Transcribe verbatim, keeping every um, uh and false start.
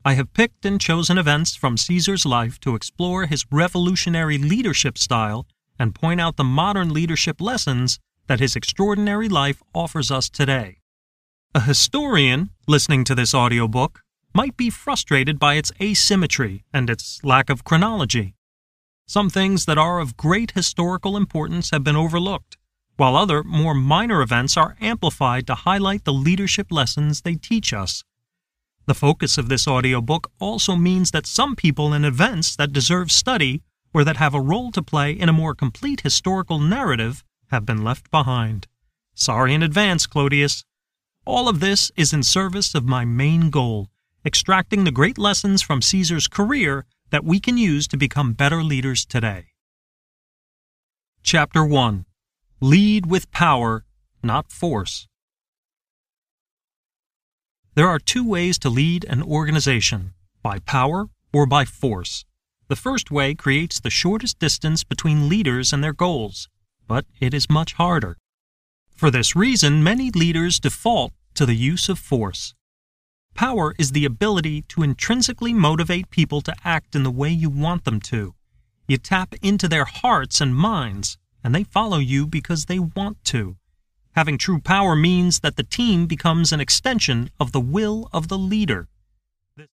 I have picked and chosen events from Caesar's life to explore his revolutionary leadership style and point out the modern leadership lessons that his extraordinary life offers us today. A historian listening to this audiobook might be frustrated by its asymmetry and its lack of chronology. Some things that are of great historical importance have been overlooked, while other, more minor events are amplified to highlight the leadership lessons they teach us. The focus of this audiobook also means that some people and events that deserve study or that have a role to play in a more complete historical narrative have been left behind. Sorry in advance, Clodius. All of this is in service of my main goal, extracting the great lessons from Caesar's career that we can use to become better leaders today. Chapter one. Lead with power, not force. There are two ways to lead an organization, by power or by force. The first way creates the shortest distance between leaders and their goals, but it is much harder. For this reason, many leaders default to the use of force. Power is the ability to intrinsically motivate people to act in the way you want them to. You tap into their hearts and minds, and they follow you because they want to. Having true power means that the team becomes an extension of the will of the leader.